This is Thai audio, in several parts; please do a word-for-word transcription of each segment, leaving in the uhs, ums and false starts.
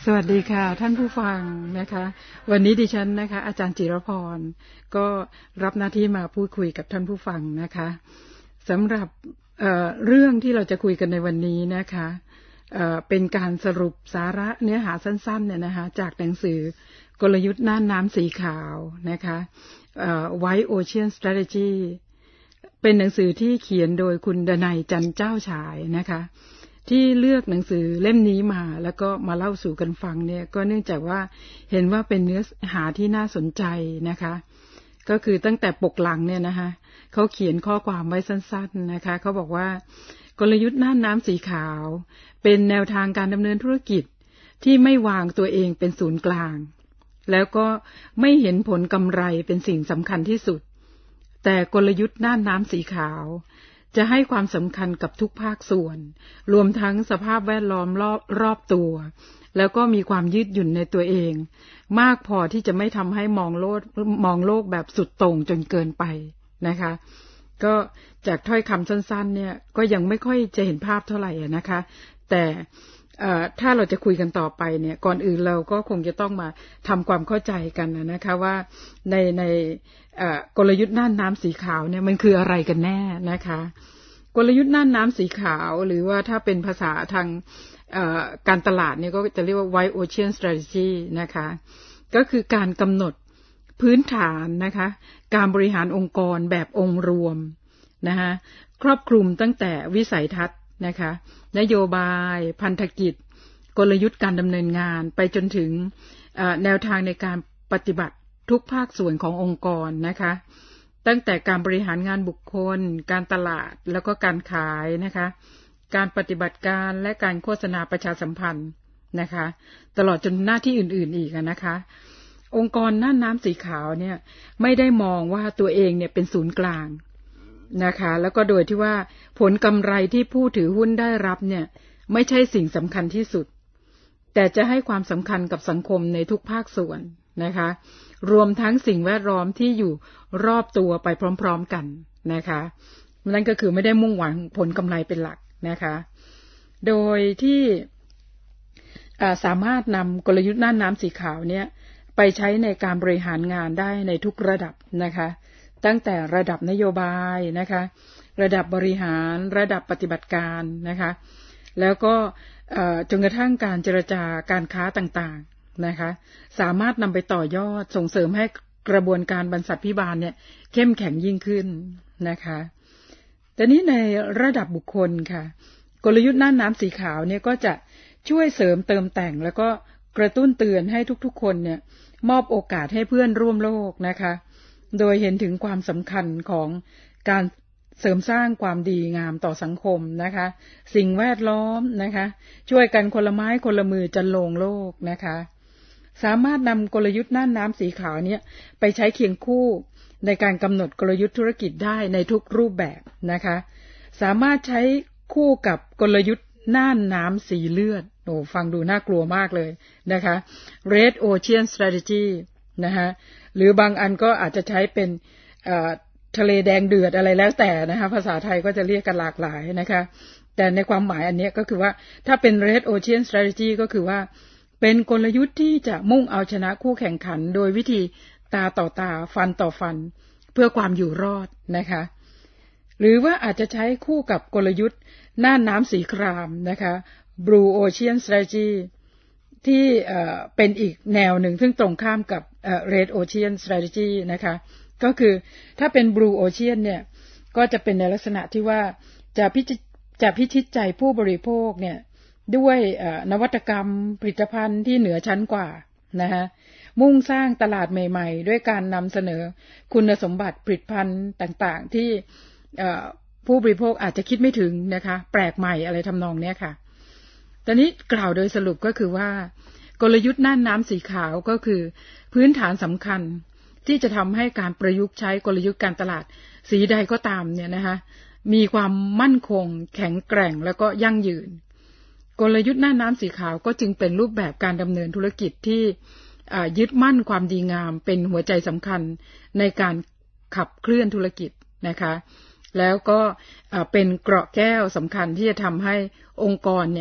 สวัสดีค่ะท่านผู้ฟังนะคะวันนี้ดิฉันนะคะอาจารย์จิรพรก็รับหน้าที่มาพูดคุยกับท่านผู้ฟังนะคะสำหรับ เอ่อ เรื่องที่เราจะคุยกันในวันนี้นะคะเอ่อเป็นการสรุปสาระเนื้อหาสั้นๆเนี่ยนะคะจากหนังสือกลยุทธ์น่านน้ำสีขาวนะคะเอ่อ White Ocean Strategy เป็นหนังสือที่เขียนโดยคุณดนัยจันเจ้าฉายนะคะที่เลือกหนังสือเล่มนี้มาแล้วก็มาเล่าสู่กันฟังเนี่ยก็เนื่องจากว่าเห็นว่าเป็นเนื้อหาที่น่าสนใจนะคะก็คือตั้งแต่ปกหลังเนี่ยนะคะเขาเขียนข้อความไว้สั้นๆนะคะเขาบอกว่ากลยุทธ์น่านน้ำสีขาวเป็นแนวทางการดำเนินธุรกิจที่ไม่วางตัวเองเป็นศูนย์กลางแล้วก็ไม่เห็นผลกำไรเป็นสิ่งสำคัญที่สุดแต่กลยุทธ์น่านน้ำสีขาวจะให้ความสำคัญกับทุกภาคส่วนรวมทั้งสภาพแวดล้อมรอบรอบตัวแล้วก็มีความยืดหยุ่นในตัวเองมากพอที่จะไม่ทำให้มองโลกมองโลกแบบสุดโต่งจนเกินไปนะคะก็จากถ้อยคำสั้นๆเนี่ยก็ยังไม่ค่อยจะเห็นภาพเท่าไหร่นะคะแต่ถ้าเราจะคุยกันต่อไปเนี่ยก่อนอื่นเราก็คงจะต้องมาทำความเข้าใจกันนะคะว่าในในกลยุทธ์น่านน้ำสีขาวเนี่ยมันคืออะไรกันแน่นะคะกลยุทธ์น่านน้ำสีขาวหรือว่าถ้าเป็นภาษาทางการตลาดเนี่ยก็จะเรียกว่า White Ocean Strategy นะคะก็คือการกำหนดพื้นฐานนะคะการบริหารองค์กรแบบองค์รวมนะคะครอบคลุมตั้งแต่วิสัยทัศน์นะคะนโยบายพันธกิจกลยุทธ์การดำเนินงานไปจนถึงแนวทางในการปฏิบัติทุกภาคส่วนขององค์กรนะคะตั้งแต่การบริหารงานบุคคลการตลาดแล้วก็การขายนะคะการปฏิบัติการและการโฆษณาประชาสัมพันธ์นะคะตลอดจนหน้าที่อื่นๆอีกนะคะองค์กรน่านน้ำสีขาวเนี่ยไม่ได้มองว่าตัวเองเนี่ยเป็นศูนย์กลางนะคะแล้วก็โดยที่ว่าผลกำไรที่ผู้ถือหุ้นได้รับเนี่ยไม่ใช่สิ่งสำคัญที่สุดแต่จะให้ความสำคัญกับสังคมในทุกภาคส่วนนะคะรวมทั้งสิ่งแวดล้อมที่อยู่รอบตัวไปพร้อมๆกันนะคะนั่นก็คือไม่ได้มุ่งหวังผลกำไรเป็นหลักนะคะโดยที่สามารถนำกลยุทธ์น่านน้ำสีขาวเนี่ยไปใช้ในการบริหารงานได้ในทุกระดับนะคะตั้งแต่ระดับนโยบายนะคะระดับบริหารระดับปฏิบัติการนะคะแล้วก็จนกระทั่งการเจรจาการค้าต่างๆนะคะสามารถนำไปต่อยอดส่งเสริมให้กระบวนการบรรษัทพิบาลเนี่ยเข้มแข็งยิ่งขึ้นนะคะแต่นี้ในระดับบุคคลค่ะกลยุทธ์น่านน้ำสีขาวเนี่ยก็จะช่วยเสริมเติมแต่งแล้วก็กระตุ้นเตือนให้ทุกๆคนเนี่ยมอบโอกาสให้เพื่อนร่วมโลกนะคะโดยเห็นถึงความสำคัญของการเสริมสร้างความดีงามต่อสังคมนะคะสิ่งแวดล้อมนะคะช่วยกันคนละไม้คนละมือจันโลงโลกนะคะสามารถนำกลยุทธ์น่านน้ำสีขาวเนี่ยไปใช้เคียงคู่ในการกำหนดกลยุทธ์ธุรกิจได้ในทุกรูปแบบนะคะสามารถใช้คู่กับกลยุทธ์น่านน้ำสีเลือดโอ้ฟังดูน่ากลัวมากเลยนะคะ Red Ocean Strategy นะคะหรือบางอันก็อาจจะใช้เป็นทะเลแดงเดือดอะไรแล้วแต่นะคะภาษาไทยก็จะเรียกกันหลากหลายนะคะแต่ในความหมายอันนี้ก็คือว่าถ้าเป็น Red Ocean Strategy ก็คือว่าเป็นกลยุทธ์ที่จะมุ่งเอาชนะคู่แข่งขันโดยวิธีตาต่อตาฟันต่อฟันเพื่อความอยู่รอดนะคะหรือว่าอาจจะใช้คู่กับกลยุทธ์น่านน้ำสีครามนะคะ Blue Ocean Strategy ที่เป็นอีกแนวหนึ่งซึ่งตรงข้ามกับ Red Ocean Strategy นะคะก็คือถ้าเป็น Blue Ocean เนี่ยก็จะเป็นในลักษณะที่ว่าจะพิจิตจะพิชิตใจผู้บริโภคเนี่ยด้วยนวัตกรรมผลิตภัณฑ์ที่เหนือชั้นกว่านะคะมุ่งสร้างตลาดใหม่ๆด้วยการนำเสนอคุณสมบัติผลิตภัณฑ์ต่างๆที่ผู้บริโภคอาจจะคิดไม่ถึงนะคะแปลกใหม่อะไรทำนองนี้ค่ะตอนนี้กล่าวโดยสรุปก็คือว่ากลยุทธ์น่านน้ำสีขาวก็คือพื้นฐานสำคัญที่จะทำให้การประยุกต์ใช้กลยุทธ์การตลาดสีใดก็ตามเนี่ยนะคะมีความมั่นคงแข็งแกร่งแล้วก็ยั่งยืนกลยุทธ์น่านน้ำสีขาวก็จึงเป็นรูปแบบการดำเนินธุรกิจที่ยึดมั่นความดีงามเป็นหัวใจสำคัญในการขับเคลื่อนธุรกิจนะคะแล้วก็เป็นเกราะแก้วสำคัญที่จะทำให้องค์กรเนี่ย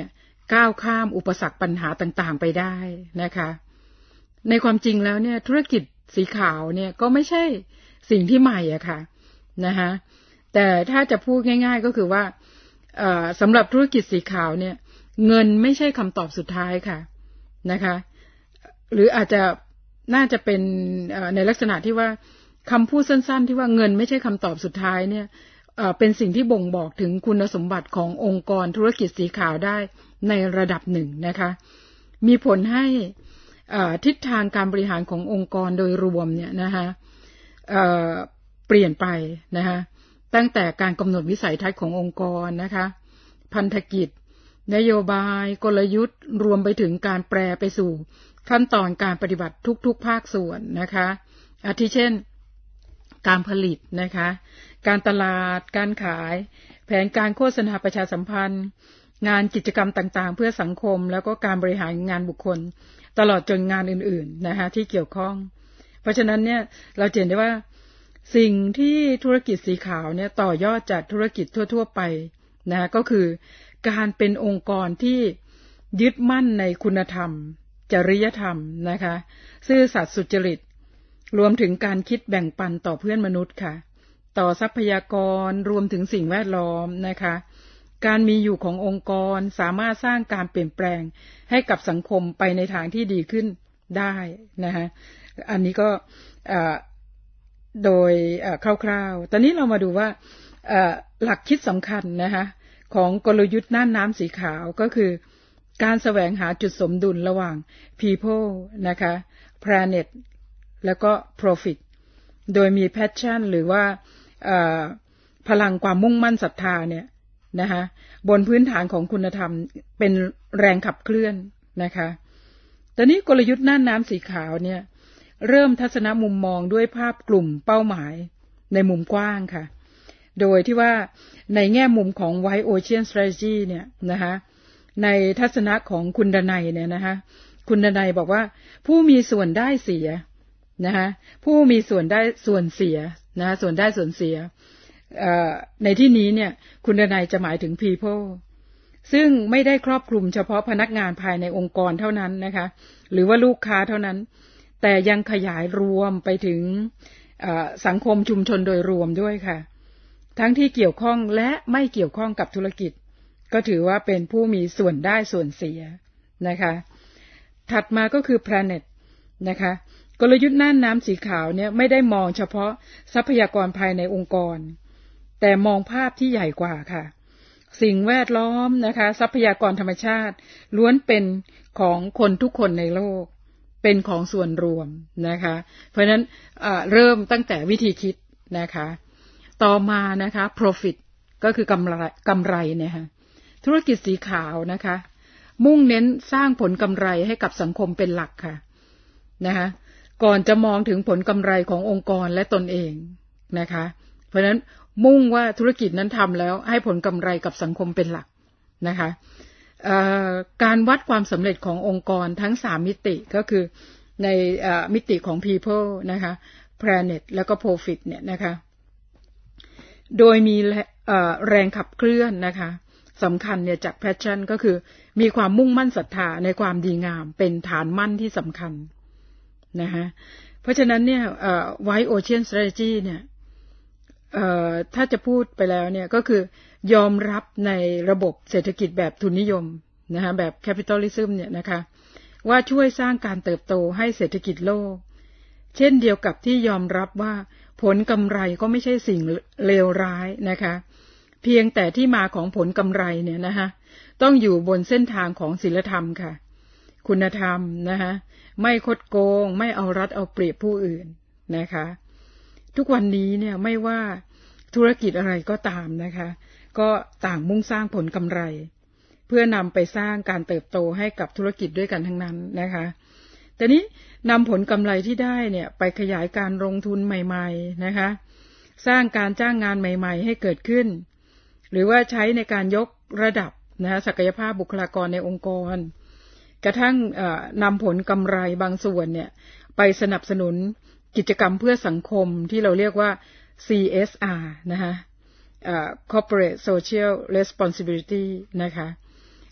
ก้าวข้ามอุปสรรคปัญหาต่างๆไปได้นะคะในความจริงแล้วเนี่ยธุรกิจสีขาวเนี่ยก็ไม่ใช่สิ่งที่ใหม่อะค่ะนะคะแต่ถ้าจะพูดง่ายๆก็คือว่าสำหรับธุรกิจสีขาวเนี่ยเงินไม่ใช่คำตอบสุดท้ายค่ะนะคะหรืออาจจะน่าจะเป็นในลักษณะที่ว่าคำพูดสั้นๆที่ว่าเงินไม่ใช่คำตอบสุดท้ายเนี่ยเป็นสิ่งที่บ่งบอกถึงคุณสมบัติขององค์กรธุรกิจสีขาวได้ในระดับหนึ่งนะคะมีผลให้ทิศทางการบริหารขององค์กรโดยรวมเนี่ยนะคะเปลี่ยนไปนะคะตั้งแต่การกำหนดวิสัยทัศน์ขององค์กรนะคะพันธกิจนโยบายกลยุทธ์รวมไปถึงการแปรไปสู่ขั้นตอนการปฏิบัติทุกๆภาคส่วนนะคะอาทิเช่นการผลิตนะคะการตลาดการขายแผนการโฆษณาประชาสัมพันธ์งานกิจกรรมต่างๆเพื่อสังคมแล้วก็การบริหารงานบุคคลตลอดจนงานอื่นๆนะคะที่เกี่ยวข้องเพราะฉะนั้นเนี่ยเราเห็นได้ว่าสิ่งที่ธุรกิจสีขาวเนี่ยต่อยอดจากธุรกิจทั่วๆไปนะก็คือการเป็นองค์กรที่ยึดมั่นในคุณธรรมจริยธรรมนะคะซื่อสัตย์สุจริตรวมถึงการคิดแบ่งปันต่อเพื่อนมนุษย์ค่ะต่อทรัพยากรรวมถึงสิ่งแวดล้อมนะคะการมีอยู่ขององค์กรสามารถสร้างการเปลี่ยนแปลงให้กับสังคมไปในทางที่ดีขึ้นได้นะคะอันนี้ก็โดยคร่าวๆตอนนี้เรามาดูว่าหลักคิดสำคัญนะคะของกลยุทธ์น่านน้ำสีขาวก็คือการแสวงหาจุดสมดุลระหว่าง people นะคะ planet แล้วก็ profit โดยมี passion หรือว่าพลังความมุ่งมั่นศรัทธาเนี่ยนะคะบนพื้นฐานของคุณธรรมเป็นแรงขับเคลื่อนนะคะตอนนี้กลยุทธ์น่านน้ำสีขาวเนี่ยเริ่มทัศนมุมมองด้วยภาพกลุ่มเป้าหมายในมุมกว้างค่ะโดยที่ว่าในแง่มุมของ White Ocean Strategy เนี่ยนะคะในทัศนะของคุณดนัยเนี่ยนะคะคุณดนัยบอกว่าผู้มีส่วนได้เสียนะคะผู้มีส่วนได้ส่วนเสียนะส่วนได้ส่วนเสียในที่นี้เนี่ยคุณดนัยจะหมายถึง people ซึ่งไม่ได้ครอบคลุมเฉพาะพนักงานภายในองค์กรเท่านั้นนะคะหรือว่าลูกค้าเท่านั้นแต่ยังขยายรวมไปถึงสังคมชุมชนโดยรวมด้วยค่ะทั้งที่เกี่ยวข้องและไม่เกี่ยวข้องกับธุรกิจก็ถือว่าเป็นผู้มีส่วนได้ส่วนเสียนะคะถัดมาก็คือ planet นะคะกลยุทธ์น่านน้ำสีขาวเนี่ยไม่ได้มองเฉพาะทรัพยากรภายในองค์กรแต่มองภาพที่ใหญ่กว่าค่ะสิ่งแวดล้อมนะคะทรัพยากรธรรมชาติล้วนเป็นของคนทุกคนในโลกเป็นของส่วนรวมนะคะเพราะฉะนั้นเริ่มตั้งแต่วิธีคิดนะคะต่อมานะคะ profit ก็คือกำไรกำไรเนี่ยค่ะธุรกิจสีขาวนะคะมุ่งเน้นสร้างผลกำไรให้กับสังคมเป็นหลักค่ะนะคะก่อนจะมองถึงผลกำไรขององค์กรและตนเองนะคะเพราะฉะนั้นมุ่งว่าธุรกิจนั้นทำแล้วให้ผลกำไรกับสังคมเป็นหลักนะคะการวัดความสำเร็จขององค์กรทั้งสามมิติก็คือในมิติของ people นะคะ planet แล้วก็ profit เนี่ยนะคะโดยมีแรงขับเคลื่อนนะคะสำคัญเนี่ยจาก passion ก็คือมีความมุ่งมั่นศรัทธาในความดีงามเป็นฐานมั่นที่สำคัญนะคะเพราะฉะนั้นเนี่ย White Ocean Strategy เนี่ยถ้าจะพูดไปแล้วเนี่ยก็คือยอมรับในระบบเศรษฐกิจแบบทุนนิยมนะคะแบบ capitalism เนี่ยนะคะว่าช่วยสร้างการเติบโตให้เศรษฐกิจโลกเช่นเดียวกับที่ยอมรับว่าผลกำไรก็ไม่ใช่สิ่งเลวร้ายนะคะเพียงแต่ที่มาของผลกำไรเนี่ยนะคะต้องอยู่บนเส้นทางของศีลธรรมค่ะคุณธรรมนะคะไม่คดโกงไม่เอารัดเอาเปรียบผู้อื่นนะคะทุกวันนี้เนี่ยไม่ว่าธุรกิจอะไรก็ตามนะคะก็ต่างมุ่งสร้างผลกำไรเพื่อนำไปสร้างการเติบโตให้กับธุรกิจด้วยกันทั้งนั้นนะคะแต่นี้นำผลกำไรที่ได้เนี่ยไปขยายการลงทุนใหม่ๆนะคะสร้างการจ้างงานใหม่ๆให้เกิดขึ้นหรือว่าใช้ในการยกระดับนะศักยภาพบุคลากรในองค์กรกระทั่งนำผลกำไรบางส่วนเนี่ยไปสนับสนุนกิจกรรมเพื่อสังคมที่เราเรียกว่า ซี เอส อาร์ นะคะ Corporate Social Responsibility นะคะ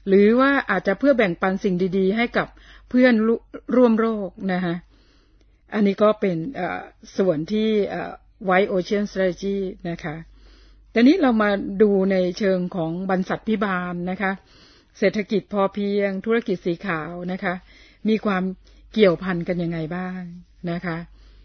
หรือว่าอาจจะเพื่อแบ่งปันสิ่งดีๆให้กับเพื่อนร่วมโลกนะฮะอันนี้ก็เป็นส่วนที่ White Ocean Strategy นะคะแต่นี้เรามาดูในเชิงของบรรษัทพิบาลนะคะเศรษฐกิจพอเพียงธุรกิจสีขาวนะคะมีความเกี่ยวพันกันยังไงบ้างนะคะ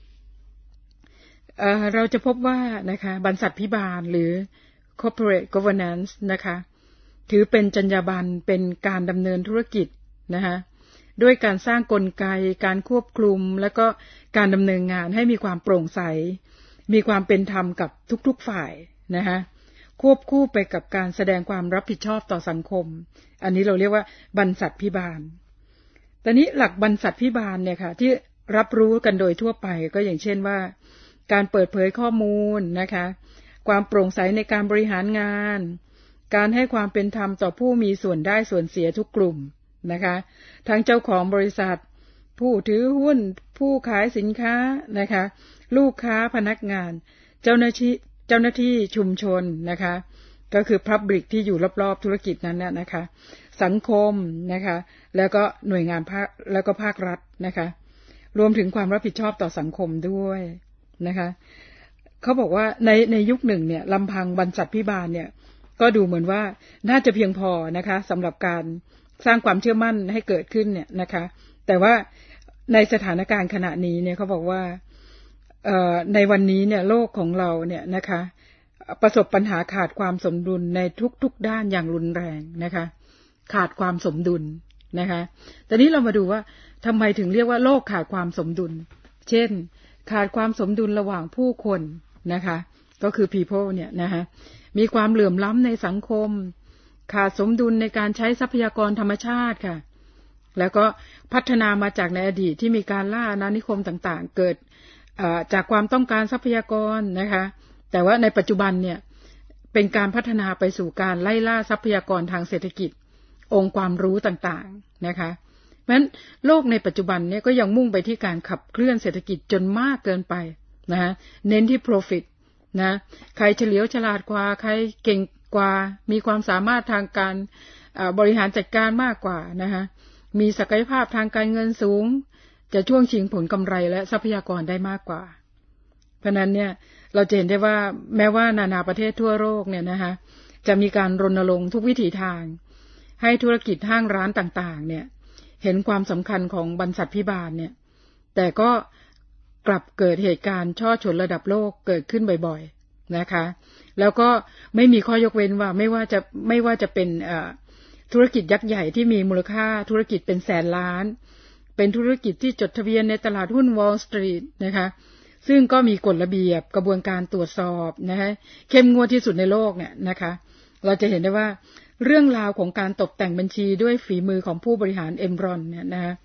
เอ่อเราจะพบว่านะคะบรรษัทพิบาลหรือ corporate governance นะคะถือเป็นจรรยาบรรณเป็นการดำเนินธุรกิจนะคะด้วยการสร้างกลไกการควบคุมและก็การดำเนินงานให้มีความโปร่งใสมีความเป็นธรรมกับทุกๆฝ่ายนะคะควบคู่ไปกับการแสดงความรับผิดชอบต่อสังคมอันนี้เราเรียกว่าบรรษัทพิบาลตอนนี้หลักบรรษัทพิบาลเนี่ยค่ะที่รับรู้กันโดยทั่วไปก็อย่างเช่นว่าการเปิดเผยข้อมูลนะคะความโปร่งใสในการบริหารงานการให้ความเป็นธรรมต่อผู้มีส่วนได้ส่วนเสียทุกกลุ่มนะคะทั้งเจ้าของบริษัทผู้ถือหุ้นผู้ขายสินค้านะคะลูกค้าพนักงานเจ้าหน้าที่เจ้าหน้าที่ชุมชนนะคะก็คือ Public ที่อยู่รอบๆธุรกิจนั้นนะนะคะสังคมนะคะแล้วก็หน่วยงานภาคแล้วก็ภาครัฐนะคะรวมถึงความรับผิดชอบต่อสังคมด้วยนะคะเขาบอกว่าในในยุคหนึ่งเนี่ยลำพังบรรษัทพิบาลเนี่ยก็ดูเหมือนว่าน่าจะเพียงพอนะคะสำหรับการสร้างความเชื่อมั่นให้เกิดขึ้นเนี่ยนะคะแต่ว่าในสถานการณ์ขณะนี้เนี่ยเขาบอกว่าเอ่อในวันนี้เนี่ยโลกของเราเนี่ยนะคะประสบปัญหาขาดความสมดุลในทุกๆด้านอย่างรุนแรงนะคะขาดความสมดุลนะคะตอนนี้เรามาดูว่าทำไมถึงเรียกว่าโลกขาดความสมดุลเช่นขาดความสมดุลระหว่างผู้คนนะคะก็คือ people เนี่ยนะคะมีความเหลื่อมล้ำในสังคมขาดสมดุลในการใช้ทรัพยากรธรรมชาติค่ะแล้วก็พัฒนามาจากในอดีตที่มีการล่าอาณานิคมต่างๆเกิดจากความต้องการทรัพยากรนะคะแต่ว่าในปัจจุบันเนี่ยเป็นการพัฒนาไปสู่การไล่ล่าทรัพยากรทางเศรษฐกิจองค์ความรู้ต่างๆนะคะเพราะฉะนั้นโลกในปัจจุบันเนี่ยก็ยังมุ่งไปที่การขับเคลื่อนเศรษฐกิจจนมากเกินไปนะฮะเน้นที่ profit นะใครเฉลียวฉลาดกว่าใครเก่งกว่ามีความสามารถทางการบริหารจัดการมากกว่านะคะมีศักยภาพทางการเงินสูงจะช่วงชิงผลกำไรและทรัพยากรได้มากกว่าเพราะนั้นเนี่ยเราจะเห็นได้ว่าแม้ว่านานาประเทศทั่วโลกเนี่ยนะคะจะมีการรณรงค์ทุกวิถีทางให้ธุรกิจห้างร้านต่างๆเนี่ยเห็นความสำคัญของบรรษัทพิบาลเนี่ยแต่ก็กลับเกิดเหตุการณ์ช่อฉนระดับโลกเกิดขึ้นบ่อยๆนะคะแล้วก็ไม่มีข้อยกเว้นว่าไม่ว่าจะไม่ว่าจะเป็นธุรกิจยักษ์ใหญ่ที่มีมูลค่าธุรกิจเป็นแสนล้านเป็นธุรกิจที่จดทะเบียนในตลาดหุ้น Wall Street นะคะซึ่งก็มีกฎระเบียบกระบวนการตรวจสอบนะฮะเข้มงวดที่สุดในโลกเนี่ยนะคะเราจะเห็นได้ว่าเรื่องราวของการตกแต่งบัญชีด้วยฝีมือของผู้บริหาร Enron เนี่ยนะฮะ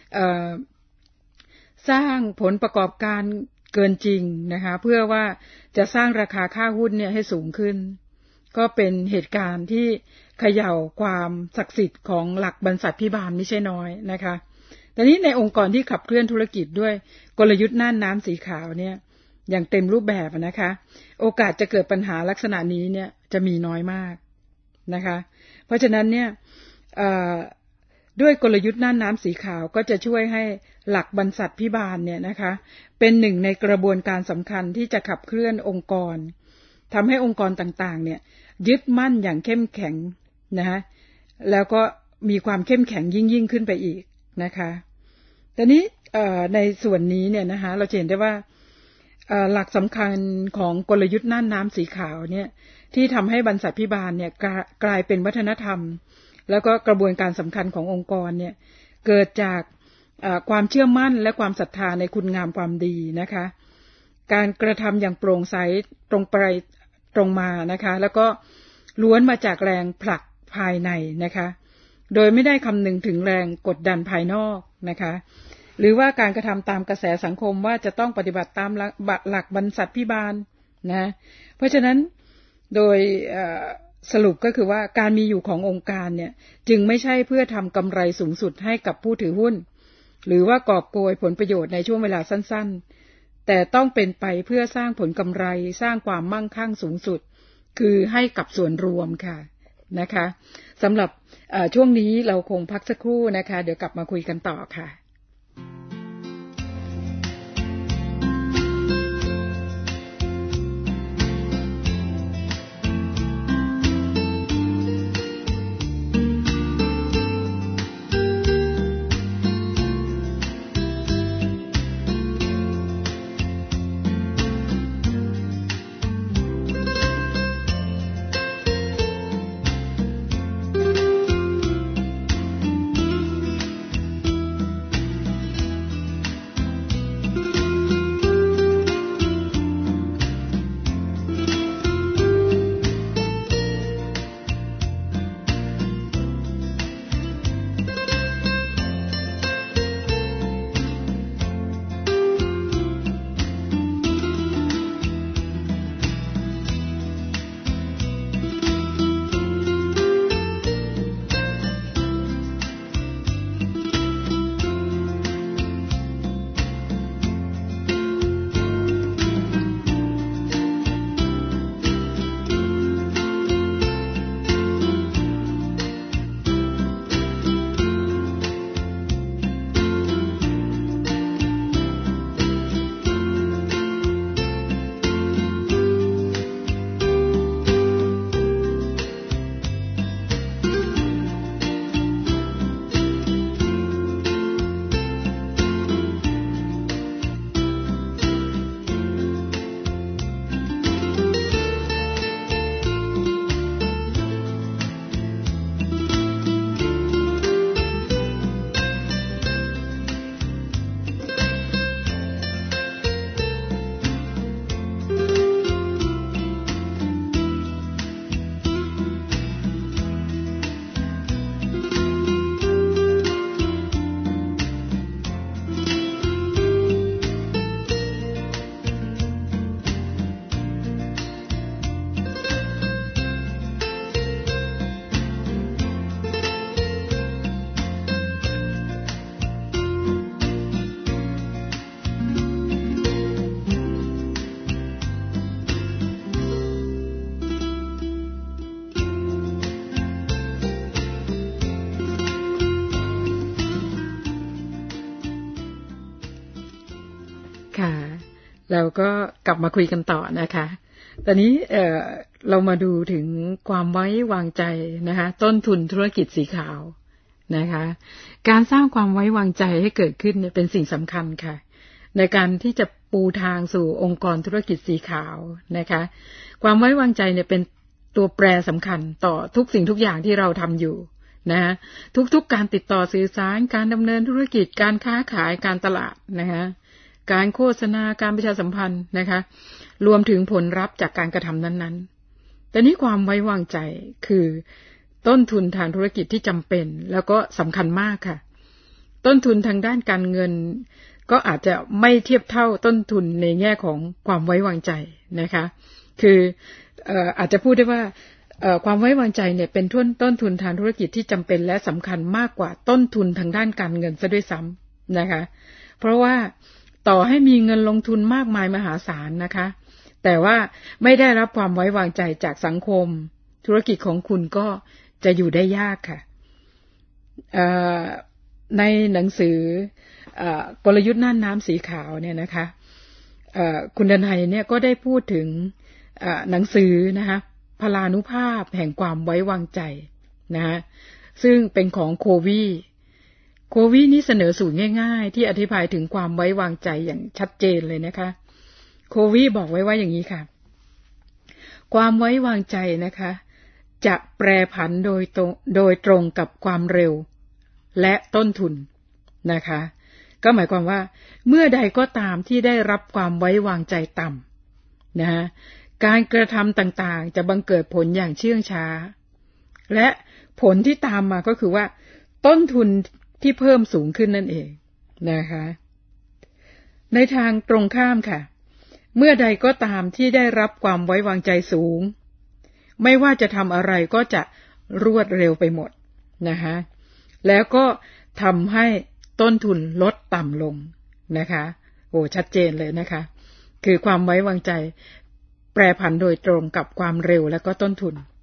สร้างผลประกอบการเกินจริงนะคะเพื่อว่าจะสร้างราคาค่าหุ้นเนี่ยให้สูงขึ้นก็เป็นเหตุการณ์ที่เขย่าความศักดิ์สิทธิ์ของหลักบรรษัทพิบาลไม่ใช่น้อยนะคะแต่นี้ในองค์กรที่ขับเคลื่อนธุรกิจด้วยกลยุทธ์น่านน้ำสีขาวเนี่ยอย่างเต็มรูปแบบนะคะโอกาสจะเกิดปัญหาลักษณะนี้เนี่ยจะมีน้อยมากนะคะเพราะฉะนั้นเนี่ยด้วยกลยุทธ์น่านน้ำสีขาวก็จะช่วยให้หลักบรรษัทพิบาลเนี่ยนะคะเป็นหนึ่งในกระบวนการสำคัญที่จะขับเคลื่อนองค์กรทำให้องค์กรต่างๆเนี่ยยึดมั่นอย่างเข้มแข็งนะคะแล้วก็มีความเข้มแข็งยิ่งยิ่งขึ้นไปอีกนะคะแต่นี้ในส่วนนี้เนี่ยนะคะเราเห็นได้ว่าหลักสำคัญของกลยุทธ์น่านน้ำสีขาวเนี่ยที่ทำให้บรรษัทพิบาลเนี่ยกลายเป็นวัฒนธรรมแล้วก็กระบวนการสำคัญขององค์กรเนี่ยเกิดจากความเชื่อมั่นและความศรัทธาในคุณงามความดีนะคะการกระทำอย่างโปร่งใสตรงไปตรงมานะคะแล้วก็ล้วนมาจากแรงผลักภายในนะคะโดยไม่ได้คำนึงถึงแรงกดดันภายนอกนะคะหรือว่าการกระทำตามกระแสสังคมว่าจะต้องปฏิบัติตามหลักบรรษัทพิบาลนะเพราะฉะนั้นโดยสรุปก็คือว่าการมีอยู่ขององค์การเนี่ยจึงไม่ใช่เพื่อทำกำไรสูงสุดให้กับผู้ถือหุ้นหรือว่ากอบโกยผลประโยชน์ในช่วงเวลาสั้นๆแต่ต้องเป็นไปเพื่อสร้างผลกำไรสร้างความมั่งคั่งสูงสุดคือให้กับส่วนรวมค่ะนะคะสำหรับช่วงนี้เราคงพักสักครู่นะคะเดี๋ยวกลับมาคุยกันต่อค่ะเราก็กลับมาคุยกันต่อนะคะตอนนี้เอ่อเรามาดูถึงความไว้วางใจนะคะต้นทุนธุรกิจสีขาวนะคะการสร้างความไว้วางใจให้เกิดขึ้นเนี่ยเป็นสิ่งสำคัญค่ะในการที่จะปูทางสู่องค์กรธุรกิจสีขาวนะคะความไว้วางใจเนี่ยเป็นตัวแปรสำคัญต่อทุกสิ่งทุกอย่างที่เราทำอยู่นะฮะทุกๆการติดต่อสื่อสารการดำเนินธุรกิจการค้าขายการตลาดนะคะการโฆษณาการประชาสัมพันธ์นะคะรวมถึงผลลัพธ์จากการกระทำนั้นๆแต่นี้ความไว้วางใจคือต้นทุนทางธุรกิจที่จำเป็นแล้วก็สำคัญมากค่ะต้นทุนทางด้านการเงินก็อาจจะไม่เทียบเท่าต้นทุนในแง่ของความไว้วางใจนะคะคือเอ่ออาจจะพูดได้ว่าเอ่อความไว้วางใจเนี่ยเป็นต้นต้นทุนทางธุรกิจที่จำเป็นและสำคัญมากกว่าต้นทุนทางด้านการเงินซะด้วยซ้ำนะคะเพราะว่าต่อให้มีเงินลงทุนมากมายมหาศาลนะคะแต่ว่าไม่ได้รับความไว้วางใจจากสังคมธุรกิจของคุณก็จะอยู่ได้ยากค่ะในหนังสือกลยุทธ์น่านน้ำสีขาวเนี่ยนะคะคุณดนัยเนี่ยก็ได้พูดถึงหนังสือนะคะพลานุภาพแห่งความไว้วางใจนะฮะซึ่งเป็นของโควีโควีนี่เสนอสูตรง่ายๆที่อธิบายถึงความไว้วางใจอย่างชัดเจนเลยนะคะโควีบอกไว้ว่าอย่างนี้ค่ะความไว้วางใจนะคะจะแปรผันโดยตรงโดยตรงกับความเร็วและต้นทุนนะคะก็หมายความว่าเมื่อใดก็ตามที่ได้รับความไว้วางใจต่ำนะฮะการกระทำต่างๆจะบังเกิดผลอย่างเชื่องช้าและผลที่ตามมาก็คือว่าต้นทุนที่เพิ่มสูงขึ้นนั่นเองนะคะในทางตรงข้ามค่ะเมื่อใดก็ตามที่ได้รับความไว้วางใจสูงไม่ว่าจะทำอะไรก็จะรวดเร็วไปหมดนะคะแล้วก็ทำให้ต้นทุนลดต่ำลงนะคะโอ้ชัดเจนเลยนะคะคือความไว้วางใจแปรผันโดยตรงกับความเร็วและก็ต้นทุน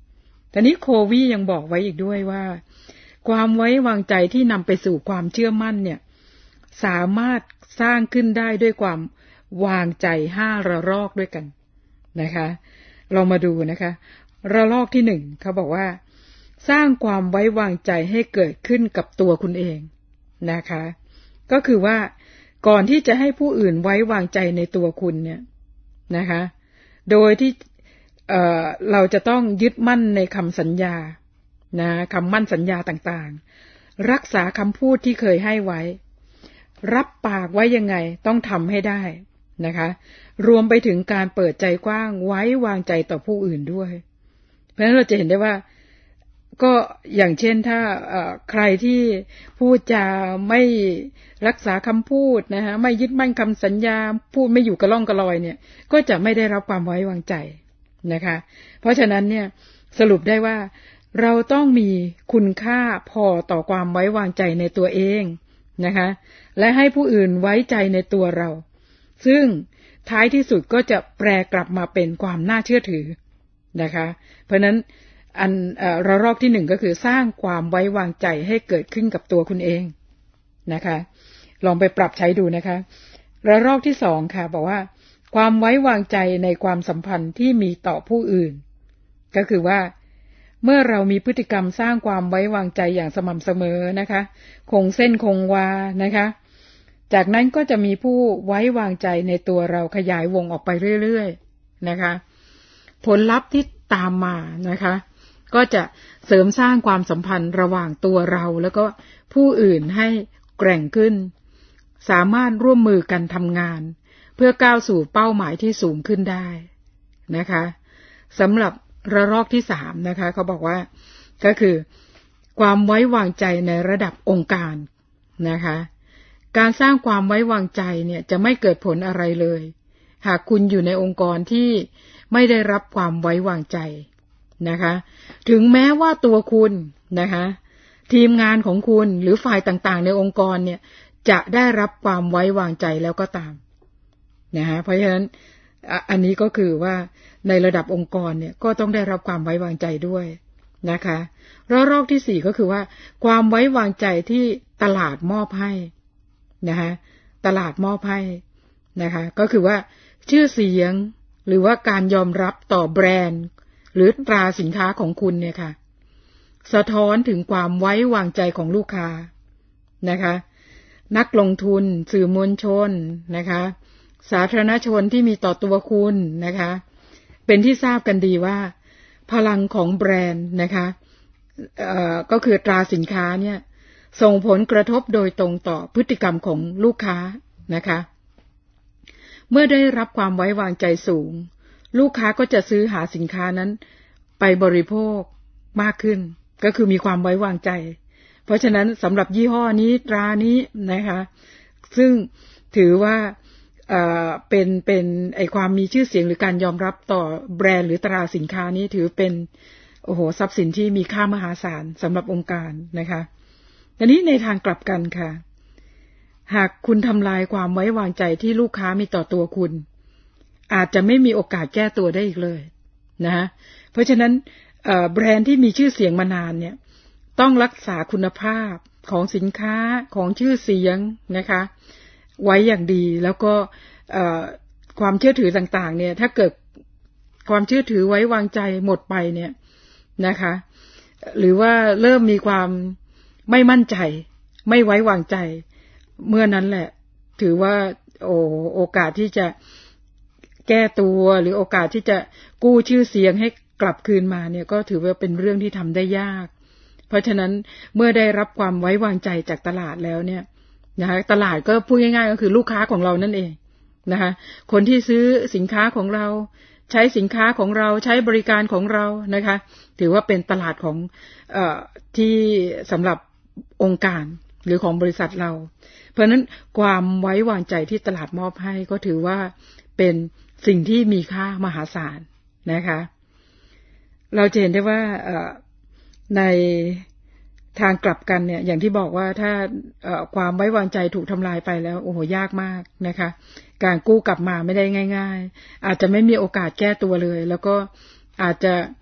แต่นี้โควียังบอกไว้อีกด้วยว่าความไว้วางใจที่นำไปสู่ความเชื่อมั่นเนี่ยสามารถสร้างขึ้นได้ด้วยความวางใจห้าระลอกด้วยกันนะคะเรามาดูนะคะระลอกที่หนึ่งเขาบอกว่าสร้างความไว้วางใจให้เกิดขึ้นกับตัวคุณเองนะคะก็คือว่าก่อนที่จะให้ผู้อื่นไว้วางใจในตัวคุณเนี่ยนะคะโดยที่เอ่อเราจะต้องยึดมั่นในคำสัญญานะคำมั่นสัญญาต่างๆรักษาคำพูดที่เคยให้ไว้รับปากไว้ยังไงต้องทำให้ได้นะคะรวมไปถึงการเปิดใจกว้างไว้วางใจต่อผู้อื่นด้วยเพราะฉะนั้นเราจะเห็นได้ว่าก็อย่างเช่นถ้าใครที่พูดจาไม่รักษาคำพูดนะฮะไม่ยึดมั่นคำสัญญาพูดไม่อยู่กระล่องกระลอยเนี่ยก็จะไม่ได้รับความไว้วางใจนะคะเพราะฉะนั้นเนี่ยสรุปได้ว่าเราต้องมีคุณค่าพอต่อความไว้วางใจในตัวเองนะคะและให้ผู้อื่นไว้ใจในตัวเราซึ่งท้ายที่สุดก็จะแปรกลับมาเป็นความน่าเชื่อถือนะคะเพราะนั้นอันเอ่อระลอกที่หนึ่งก็คือสร้างความไว้วางใจให้เกิดขึ้นกับตัวคุณเองนะคะลองไปปรับใช้ดูนะคะระลอกที่สองค่ะบอกว่าความไว้วางใจในความสัมพันธ์ที่มีต่อผู้อื่นก็คือว่าเมื่อเรามีพฤติกรรมสร้างความไว้วางใจอย่างสม่ำเสมอนะคะคงเส้นคงวานะคะจากนั้นก็จะมีผู้ไว้วางใจในตัวเราขยายวงออกไปเรื่อยๆนะคะผลลัพธ์ที่ตามมานะคะก็จะเสริมสร้างความสัมพันธ์ระหว่างตัวเราแล้วก็ผู้อื่นให้แกร่งขึ้นสามารถร่วมมือกันทำงานเพื่อก้าวสู่เป้าหมายที่สูงขึ้นได้นะคะสำหรับระลอกที่สามนะคะเขาบอกว่าก็คือความไว้วางใจในระดับองค์การนะคะการสร้างความไว้วางใจเนี่ยจะไม่เกิดผลอะไรเลยหากคุณอยู่ในองค์กรที่ไม่ได้รับความไว้วางใจนะคะถึงแม้ว่าตัวคุณนะคะทีมงานของคุณหรือฝ่ายต่างๆในองค์กรเนี่ยจะได้รับความไว้วางใจแล้วก็ตามนะคะเพราะฉะนั้นอันนี้ก็คือว่าในระดับองค์กรเนี่ยก็ต้องได้รับความไว้วางใจด้วยนะคะระลอกที่สี่ก็คือว่าความไว้วางใจที่ตลาดมอบให้นะคะตลาดมอบให้นะคะก็คือว่าชื่อเสียงหรือว่าการยอมรับต่อแบรนด์หรือตราสินค้าของคุณเนี่ยค่ะสะท้อนถึงความไว้วางใจของลูกค้านะคะนักลงทุนสื่อมวลชนนะคะสาธารณชนที่มีต่อตัวคุณนะคะเป็นที่ทราบกันดีว่าพลังของแบรนด์นะคะเอ่อก็คือตราสินค้าเนี่ยส่งผลกระทบโดยตรงต่อพฤติกรรมของลูกค้านะคะเมื่อได้รับความไว้วางใจสูงลูกค้าก็จะซื้อหาสินค้านั้นไปบริโภคมากขึ้นก็คือมีความไว้วางใจเพราะฉะนั้นสำหรับยี่ห้อนี้ตรานี้นะคะซึ่งถือว่าเอ่อเป็นเป็นไอความมีชื่อเสียงหรือการยอมรับต่อแบรนด์หรือตราสินค้านี้ถือเป็นโอ้โหทรัพย์สินที่มีค่ามหาศาลสำหรับองค์การนะคะทีนี้ในทางกลับกันค่ะหากคุณทำลายความไว้วางใจที่ลูกค้ามีต่อตัวคุณอาจจะไม่มีโอกาสแก้ตัวได้อีกเลยนะเพราะฉะนั้นแบรนด์ที่มีชื่อเสียงมานานเนี่ยต้องรักษาคุณภาพของสินค้าของชื่อเสียงนะคะไว้อย่างดีแล้วก็ความเชื่อถือต่างๆเนี่ยถ้าเกิดความเชื่อถือไว้วางใจหมดไปเนี่ยนะคะหรือว่าเริ่มมีความไม่มั่นใจไม่ไว้วางใจเมื่อนั้นแหละถือว่าโอ้โอกาสที่จะแก้ตัวหรือโอกาสที่จะกู้ชื่อเสียงให้กลับคืนมาเนี่ยก็ถือว่าเป็นเรื่องที่ทำได้ยากเพราะฉะนั้นเมื่อได้รับความไว้วางใจจากตลาดแล้วเนี่ยนะคะตลาดก็พูดง่ายๆก็คือลูกค้าของเรานั่นเองนะคะคนที่ซื้อสินค้าของเราใช้สินค้าของเราใช้บริการของเรานะคะถือว่าเป็นตลาดของเอ่อที่สำหรับองค์การหรือของบริษัทเราเพราะฉะนั้นความไว้วางใจที่ตลาดมอบให้ก็ถือว่าเป็นสิ่งที่มีค่ามหาศาลนะคะเราจะเห็นได้ว่าในทางกลับกันเนี่ยอย่างที่บอกว่าถ้าความไว้วางใจถูกทำลายไปแล้วโอ้โหยากมากนะคะการกู้กลับมาไม่ได้ง่ายๆอาจจะไม่มีโอกาสแก้ตัวเลยแล้วก็อาจจะ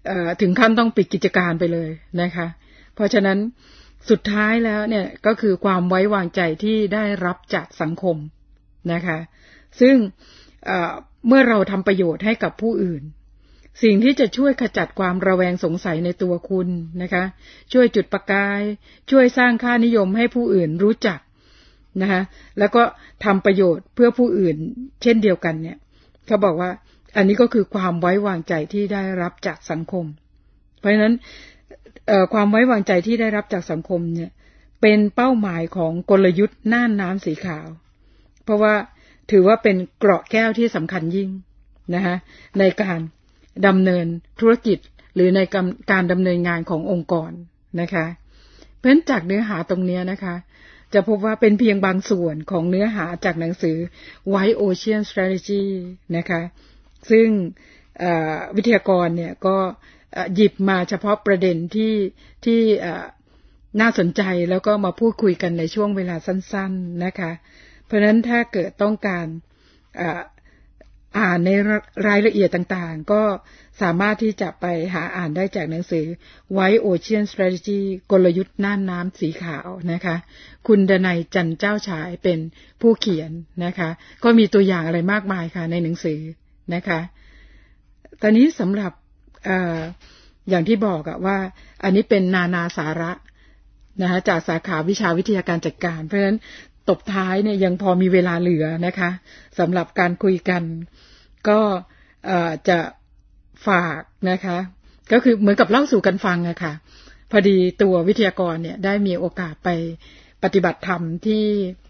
ถึงขั้นต้องปิดกิจการไปเลยนะคะเพราะฉะนั้นสุดท้ายแล้วเนี่ยก็คือความไว้วางใจที่ได้รับจากสังคมนะคะซึ่งเมื่อเราทำประโยชน์ให้กับผู้อื่นสิ่งที่จะช่วยขจัดความระแวงสงสัยในตัวคุณนะคะช่วยจุดประกายช่วยสร้างค่านิยมให้ผู้อื่นรู้จักนะคะแล้วก็ทำประโยชน์เพื่อผู้อื่นเช่นเดียวกันเนี่ยเขาบอกว่าอันนี้ก็คือความไว้วางใจที่ได้รับจากสังคมเพราะฉะนั้นความไว้วางใจที่ได้รับจากสังคมเนี่ยเป็นเป้าหมายของกลยุทธ์น่านน้ำสีขาวเพราะว่าถือว่าเป็นเกราะแก้วที่สำคัญยิ่งนะคะในการดำเนินธุรกิจหรือในการดำเนินงานขององค์กรนะคะเพราะฉะนั้นจากเนื้อหาตรงนี้นะคะจะพบว่าเป็นเพียงบางส่วนของเนื้อหาจากหนังสือ White Ocean Strategy นะคะซึ่งวิทยากรเนี่ยก็หยิบมาเฉพาะประเด็นที่ที่น่าสนใจแล้วก็มาพูดคุยกันในช่วงเวลาสั้นๆนะคะเพราะฉะนั้นถ้าเกิดต้องการอ่านในรายละเอียดต่างๆก็สามารถที่จะไปหาอ่านได้จากหนังสือ White Ocean Strategy กลยุทธ์น่านน้ำสีขาวนะคะคุณดนัยจันเจ้าฉายเป็นผู้เขียนนะคะก็มีตัวอย่างอะไรมากมายค่ะในหนังสือนะคะตอนนี้สำหรับเอ่ออย่างที่บอกอะว่าอันนี้เป็นนานาสาระนะคะจากสาขาวิชาวิทยาการจัดการเพราะฉะนั้นตบท้ายเนี่ยยังพอมีเวลาเหลือนะคะสำหรับการคุยกันก็จะฝากนะคะก็คือเหมือนกับเล่าสู่กันฟังอะค่ะพอดีตัววิทยากรเนี่ยได้มีโอกาสไปปฏิบัติธรรมที่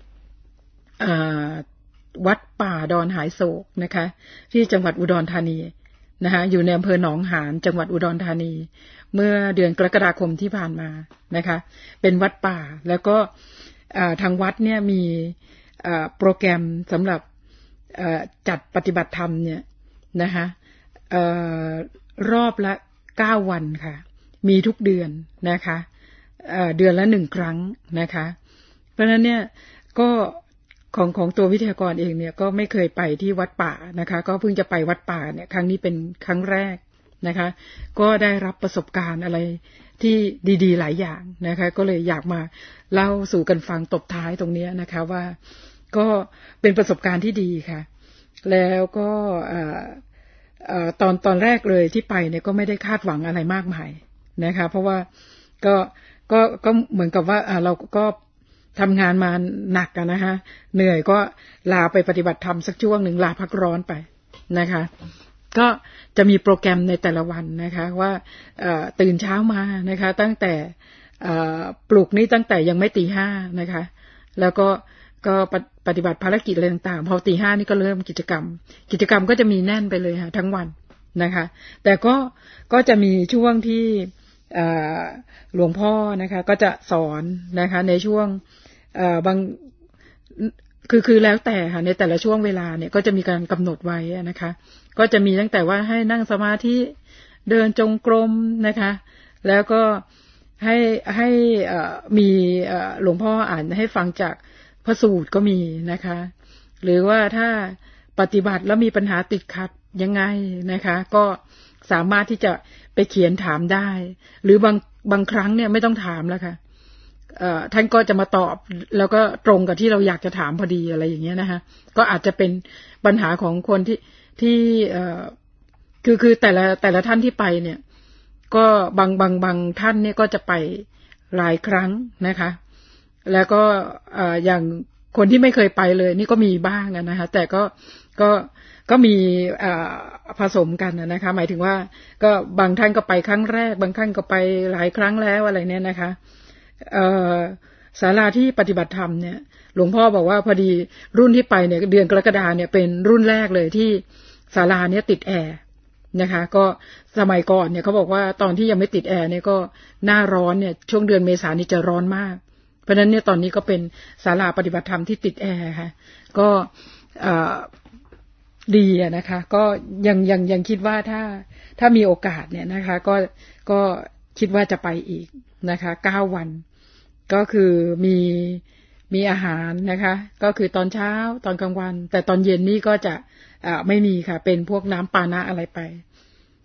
วัดป่าดอนหายโศกนะคะที่จังหวัดอุดรธานีนะคะอยู่ในอำเภอหนองหานจังหวัดอุดรธานีเมื่อเดือนกรกฎาคมที่ผ่านมานะคะเป็นวัดป่าแล้วก็ทางวัดเนี่ยมีโปรแกรมสำหรับจัดปฏิบัติธรรมเนี่ยนะคะรอบละเก้าวันค่ะมีทุกเดือนนะคะเดือนละหนึ่งครั้งนะคะเพราะฉะนั้นเนี่ยก็ของของตัววิทยากรเองเนี่ยก็ไม่เคยไปที่วัดป่านะคะก็เพิ่งจะไปวัดป่าเนี่ยครั้งนี้เป็นครั้งแรกนะคะก็ได้รับประสบการณ์อะไรที่ดีๆหลายอย่างนะคะก็เลยอยากมาเล่าสู่กันฟังตบท้ายตรงนี้นะคะว่าก็เป็นประสบการณ์ที่ดีค่ะแล้วก็ตอนตอนแรกเลยที่ไปเนี่ยก็ไม่ได้คาดหวังอะไรมากมายนะคะเพราะว่าก็ก็ก็เหมือนกับว่าเราก็ทำงานมาหนักกันนะคะเหนื่อยก็ลาไปปฏิบัติธรรมสักช่วงหนึ่งลาพักร้อนไปนะคะก็จะมีโปรแกรมในแต่ละวันนะคะว่าตื่นเช้ามานะคะตั้งแต่ปลุกนี่ตั้งแต่ยังไม่ตีห้านะคะแล้วก็ก็ปฏิบัติภารกิจอะไรต่างๆพอตีห้านี่ก็เริ่มกิจกรรมกิจกรรมก็จะมีแน่นไปเลยค่ะทั้งวันนะคะแต่ก็ก็จะมีช่วงที่หลวงพ่อนะคะก็จะสอนนะคะในช่วงบางคือคือแล้วแต่ค่ะในแต่ละช่วงเวลาเนี่ยก็จะมีการกำหนดไว้นะคะก็จะมีตั้งแต่ว่าให้นั่งสมาธิเดินจงกรมนะคะแล้วก็ให้ให้มีหลวงพ่ออ่านให้ฟังจากพระสูตรก็มีนะคะหรือว่าถ้าปฏิบัติแล้วมีปัญหาติดขัดยังไงนะคะก็สามารถที่จะไปเขียนถามได้หรือบางบางครั้งเนี่ยไม่ต้องถามแล้วค่ะท่านก็จะมาตอบแล้วก็ตรงกับที่เราอยากจะถามพอดีอะไรอย่างเงี้ยนะคะก็อาจจะเป็นปัญหาของคนที่ที่คือคือแต่ละแต่ละท่านที่ไปเนี่ยก็บางบางบางท่านเนี่ยก็จะไปหลายครั้งนะคะแล้วก็อย่างคนที่ไม่เคยไปเลยนี่ก็มีบ้างนะคะแต่ก็ก็ก็มีผสมกันนะคะหมายถึงว่าก็บางท่านก็ไปครั้งแรกบางท่านก็ไปหลายครั้งแล้วอะไรเนี่ยนะคะศาลาที่ปฏิบัติธรรมเนี่ยหลวงพ่อบอกว่าพอดีรุ่นที่ไปเนี่ยเดือนกรกฎาเนี่ยเป็นรุ่นแรกเลยที่ศาลาเนี่ยติดแอร์นะคะก็สมัยก่อนเนี่ยเขาบอกว่าตอนที่ยังไม่ติดแอร์เนี่ยก็หน้าร้อนเนี่ยช่วงเดือนเมษายนนี่จะร้อนมากเพราะฉะนั้นเนี่ยตอนนี้ก็เป็นศาลาปฏิบัติธรรมที่ติดแอร์ค่ะก็ดีนะคะก็ยังยังยังคิดว่าถ้าถ้ามีโอกาสเนี่ยนะคะก็ก็คิดว่าจะไปอีกนะคะเก้าวันก็คือมีมีอาหารนะคะก็คือตอนเช้าตอนกลางวันแต่ตอนเย็นนี่ก็จะไม่มีค่ะเป็นพวกน้ำปานะอะไรไป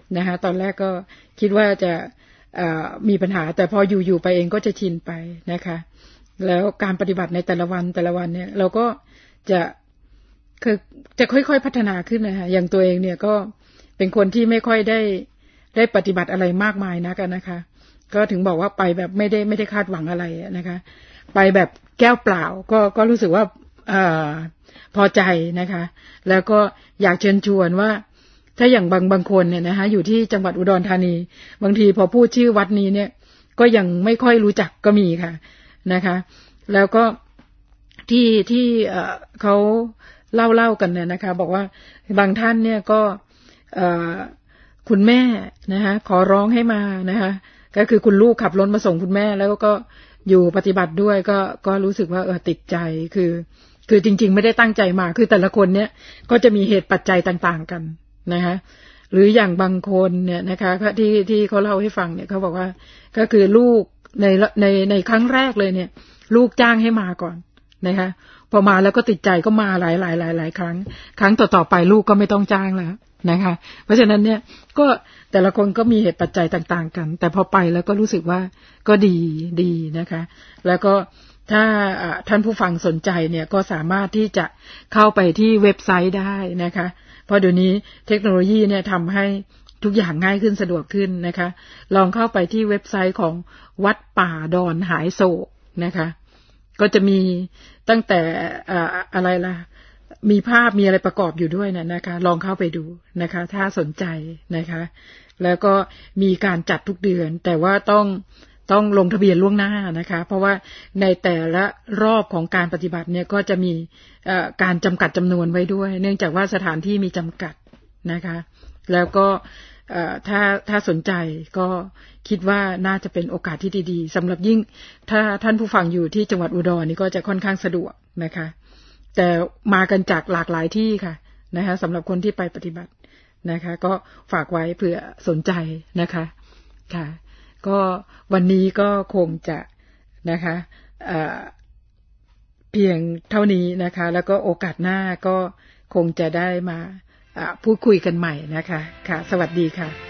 นะคะตอนแรกก็คิดว่าจะมีปัญหาแต่พออยู่ๆไปเองก็จะชินไปนะคะแล้วการปฏิบัติในแต่ละวันแต่ละวันเนี่ยเราก็จะคือจะค่อยๆพัฒนาขึ้นนะคะอย่างตัวเองเนี่ยก็เป็นคนที่ไม่ค่อยได้ได้ปฏิบัติอะไรมากมายนักนะคะก็ถึงบอกว่าไปแบบไม่ได้ไม่ได้คาดหวังอะไรนะคะไปแบบแก้วเปล่าก็ก็รู้สึกว่าเอ่อพอใจนะคะแล้วก็อยากเชิญชวนว่าถ้าอย่างบางบางคนเนี่ยนะคะอยู่ที่จังหวัดอุดรธานีบางทีพอพูดชื่อวัดนี้เนี่ยก็ยังไม่ค่อยรู้จักก็มีค่ะนะคะแล้วก็ที่ที่เอ่อเขาเล่าเล่ากันเนี่ยนะคะบอกว่าบางท่านเนี่ยก็เอ่อคุณแม่นะคะขอร้องให้มานะคะก็คือคุณลูกขับรถมาส่งคุณแม่แล้วก็อยู่ปฏิบัติด้วยก็ก็รู้สึกว่าเออติดใจคือคือจริงๆไม่ได้ตั้งใจมาคือแต่ละคนเนี่ยก็จะมีเหตุปัจจัยต่างๆกันนะคะหรืออย่างบางคนเนี่ยนะคะที่ที่เขาเล่าให้ฟังเนี่ยเขาบอกว่าก็คือลูกในในในครั้งแรกเลยเนี่ยลูกจ้างให้มาก่อนนะคะพอมาแล้วก็ติดใจก็มาหลายหลายหลายหลายครั้งครั้งต่อๆไปลูกก็ไม่ต้องจ้างแล้วนะคะเพราะฉะนั้นเนี่ยก็แต่ละคนก็มีเหตุปัจจัยต่างๆกันแต่พอไปแล้วก็รู้สึกว่าก็ดีดีนะคะแล้วก็ถ้าท่านผู้ฟังสนใจเนี่ยก็สามารถที่จะเข้าไปที่เว็บไซต์ได้นะคะเพราะเดี๋ยวนี้เทคโนโลยีเนี่ยทำให้ทุกอย่างง่ายขึ้นสะดวกขึ้นนะคะลองเข้าไปที่เว็บไซต์ของวัดป่าดอนหายโศกนะคะก็จะมีตั้งแต่อะไรล่ะมีภาพมีอะไรประกอบอยู่ด้วยนะนะคะลองเข้าไปดูนะคะถ้าสนใจนะคะแล้วก็มีการจัดทุกเดือนแต่ว่าต้องต้องลงทะเบียนล่วงหน้านะคะเพราะว่าในแต่ละรอบของการปฏิบัติเนี่ยก็จะมีการจำกัดจำนวนไว้ด้วยเนื่องจากว่าสถานที่มีจำกัดนะคะแล้วก็ถ้าถ้าสนใจก็คิดว่าน่าจะเป็นโอกาสที่ดีๆสำหรับยิ่งถ้าท่านผู้ฟังอยู่ที่จังหวัดอุดรนี่ก็จะค่อนข้างสะดวกนะคะแต่มากันจากหลากหลายที่ค่ะนะคะสำหรับคนที่ไปปฏิบัตินะคะก็ฝากไว้เผื่อสนใจนะคะค่ะก็วันนี้ก็คงจะนะคะเอ่อเพียงเท่านี้นะคะแล้วก็โอกาสหน้าก็คงจะได้มาพูดคุยกันใหม่นะคะค่ะสวัสดีค่ะ